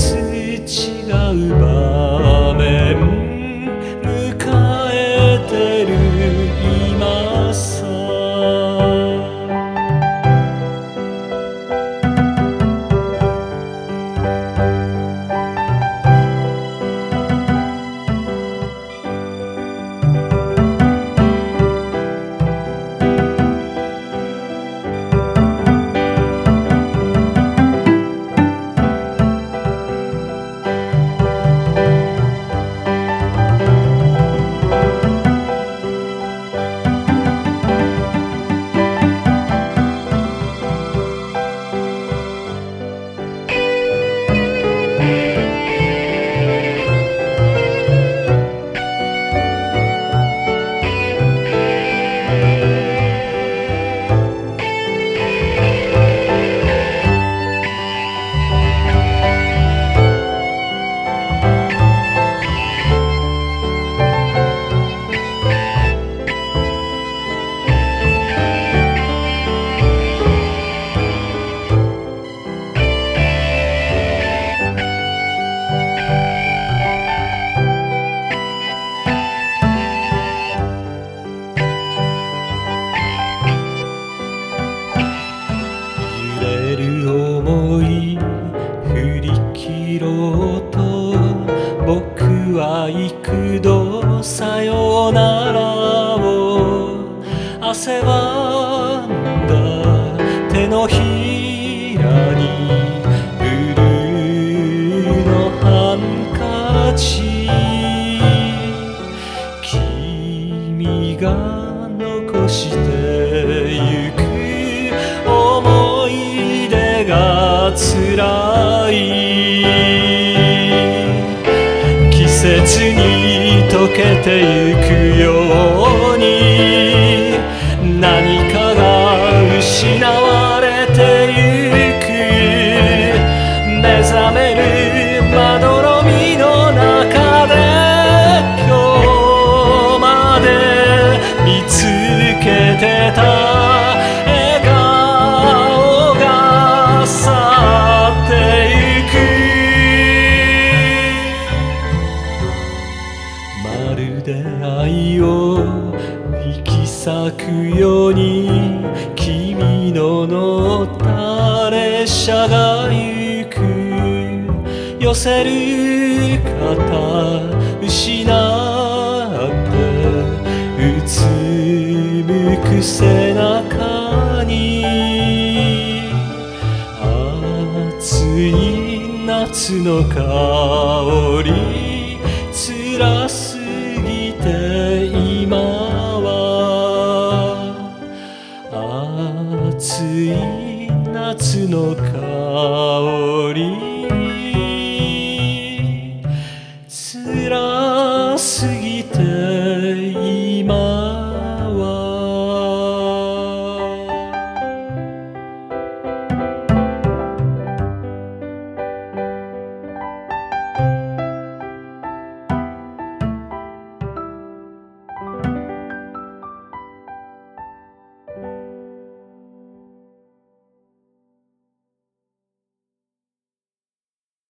つ違う場面迎えてる今さ。思い振り切ろうと僕は幾度さよならを汗ばんだ手のひらにブルーのハンカチ君が残してゆく思い出がつらい季節に溶けてゆくように何かが失われてゆく目覚めるまどろみの中で今日まで見つけてたまるで愛を引き裂くように君の乗った列車が行く寄せる肩失ってうつむく背中に暑い夏の香りつらす